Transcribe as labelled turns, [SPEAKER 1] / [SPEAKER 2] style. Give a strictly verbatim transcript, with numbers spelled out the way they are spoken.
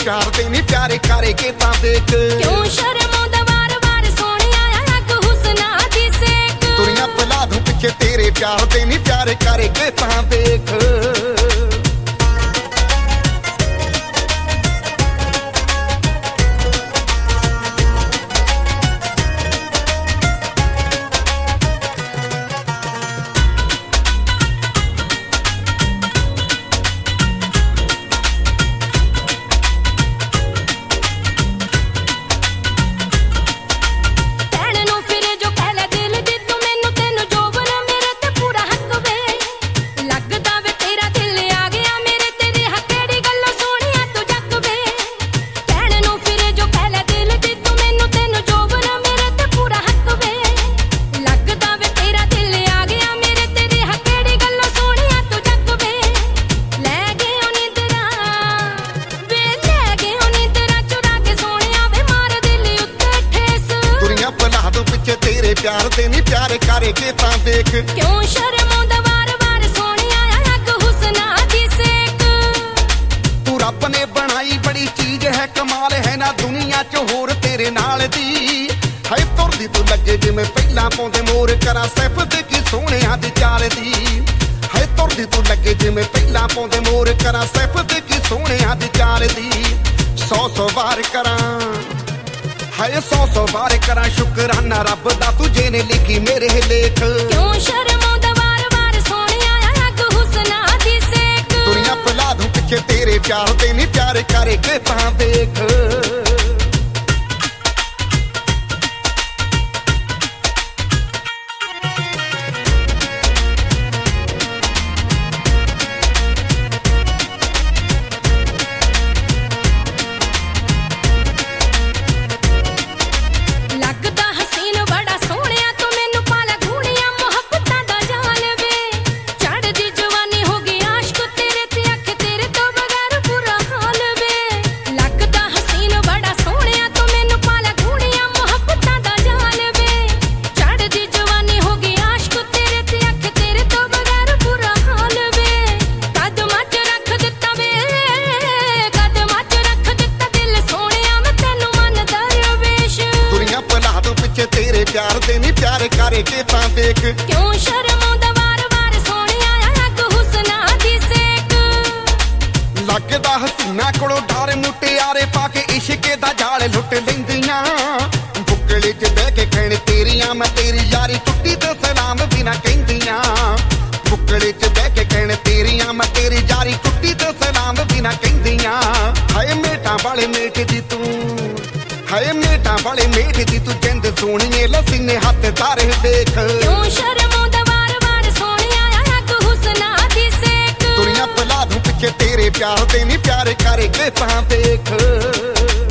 [SPEAKER 1] प्यार दे नी प्यारे करेगे तां देख
[SPEAKER 2] क्यों शर्मांदा वार वार सोहणिया अग हुस्ना दी सेक
[SPEAKER 1] दुनिया पिला दूं पिछे तेरे प्यार दे नी प्यारे करेगे तां देख तेरे प्यार दे नी प्यारे करेगे तां देख
[SPEAKER 2] क्यों शर्मांदा वार वार सोहणिया अग हुस्ना दी सेक
[SPEAKER 1] तू रब ने बनाई बड़ी चीज है कमाल है ना दुनिया च होर तेरे नाल दी है तुरदी तू लगे जिवें पहला पाउंदे मोर करा सैफ ते की सोहणिया दी चाल दी है तुरदी तू लगे जिवें पहला पाउंदे मोर करा सैफ ते की सोहणिया दी चाल दी सौ सौ वार करा हाय सौ सौ बार करा शुकराना रब दा तुझे ने लिखी मेरे लेख
[SPEAKER 2] क्यों शर्मांदा वार वार सोहणिया अग हुस्ना दी सेक
[SPEAKER 1] दुनिया पिला दूं पिछे तेरे प्यार दे नी प्यारे करेगे तां देख तेरे प्यार दे नी प्यारे करेगे तां देख
[SPEAKER 2] क्यों शर्मांदा वार वार सोहणिया अग हुस्ना दी सेक
[SPEAKER 1] लगदा हसीना कोलों डारे मुटियारे पाके इश्के दा जाल लुट लैंदियां बुकले च बह के कहण तेरियां मैं तेरी यारी टुट्टी ते सलाम भी ना कहंदियां बुकले च बह के कहण तेरियां मैं तेरी यारी टुट्टी ते सलाम भी ना कहंदियां हाय मेटा वाले मेट दी तू हाय मेटा वाले मेट दी तू जिंद सोहणीए लसीने हत्थ तारे देख
[SPEAKER 2] क्यों शर्मांदा वार वार सोहणिया अग हुस्ना दी सेक
[SPEAKER 1] दुनिया पिला दूं पिछे तेरे प्यार दे नी प्यारे करेगे तां देख।